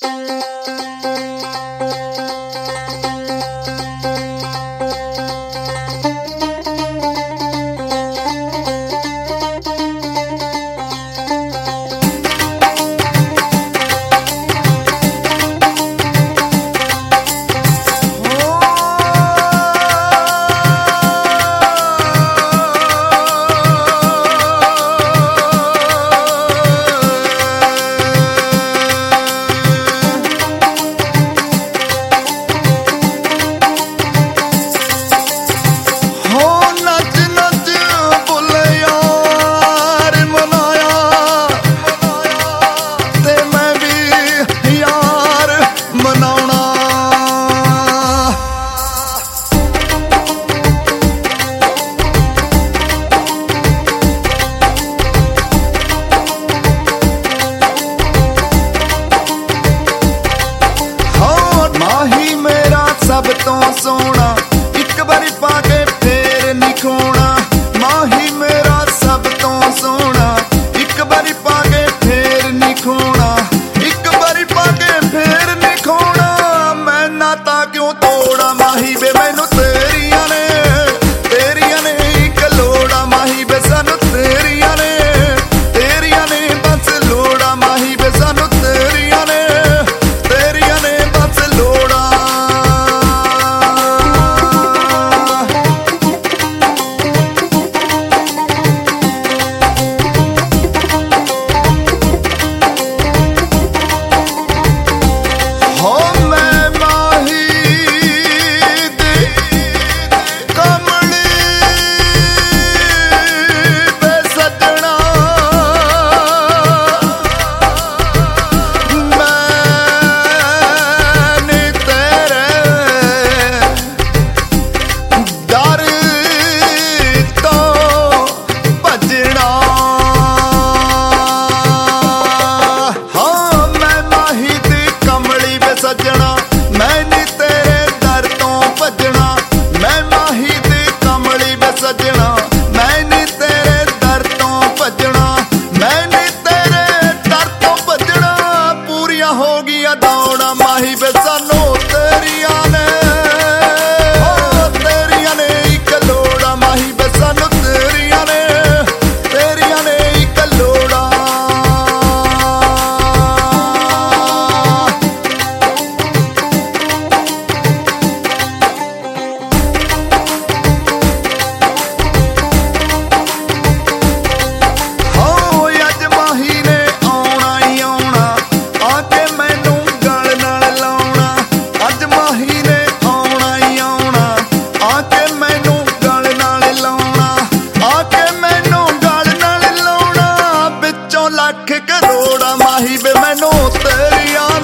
सब तो सोना एक बारी पाके फेर नहीं खोना। माही मेरा सब तो सोना एक बारी पाके फेर नहीं खोना। एक बारी पाके फेर नहीं खोना। मैं नाता क्यों तोड़ा माही बे मैनू तेरिया ने एक लोड़ा। माही बे सानू तेरिया ने बस लोड़ा। माही बे सानू तेरिया ने बस लोड़ा। सजना मैं नी तेरे दर तो भजना। मैं माही दी कमली वे सजना मैं नी तेरे दर तो भजना। मैं नी तेरे दर तो भजना। पूरियां हो गया दौड़ा माही वे सानू तेरिया ने एक लोड़ा। माही वे सानू तेरिया ने एक लोड़ा। लख करोड़ा माही बे मैनू तेरिया